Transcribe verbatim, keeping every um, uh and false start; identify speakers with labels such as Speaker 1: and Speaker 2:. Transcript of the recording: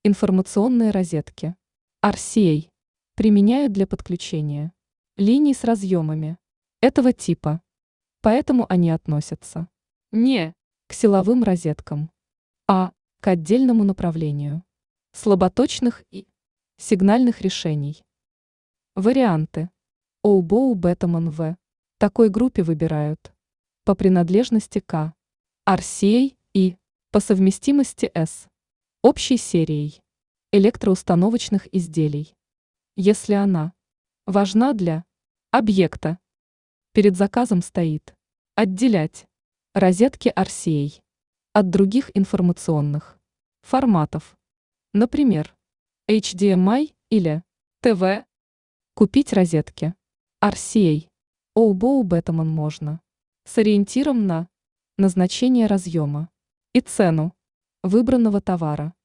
Speaker 1: Информационные розетки ар си эй применяют для подключения линий с разъемами этого типа, поэтому они относятся не к силовым розеткам, а к отдельному направлению слаботочных и сигнальных решений. Варианты о бэ о Бетамон В такой группе выбирают по принадлежности к ар си эй и по совместимости с общей серией электроустановочных изделий, если она важна для объекта. Перед заказом стоит отделять розетки ар си эй от других информационных форматов, например, эйч ди эм ай или тэ вэ. Купить розетки ар си эй о бэ о Бетамон можно с ориентиром на назначение разъема и цену выбранного товара.